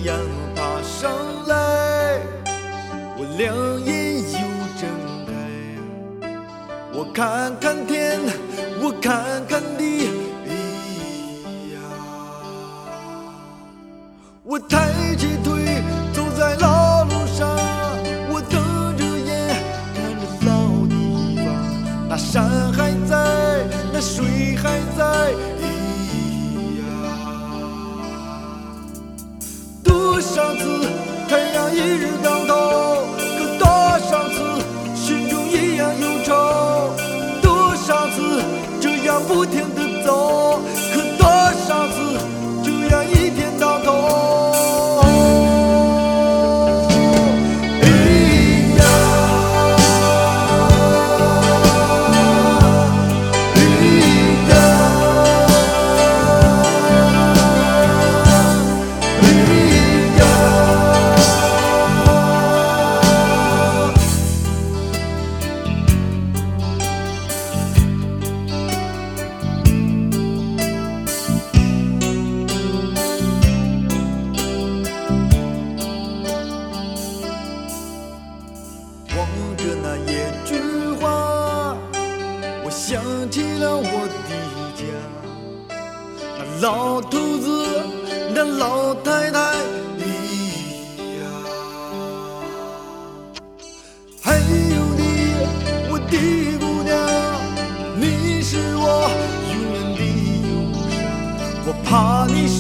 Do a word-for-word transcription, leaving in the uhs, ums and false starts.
样爬上来，我两眼又睁开，我看看天，我看看地，哎呀，我抬起腿走在老路上，我瞪着眼看着老地方，那山还在，那水还在，哎多少次太阳一日当头，可多少次心中一样忧愁，多少次这样不停地走，可多少次这样一天到头。望着那野菊花，我想起了我的家，那老头子，那老太太，哎呀，还有你，我的姑娘，你是我永远的忧伤，我怕你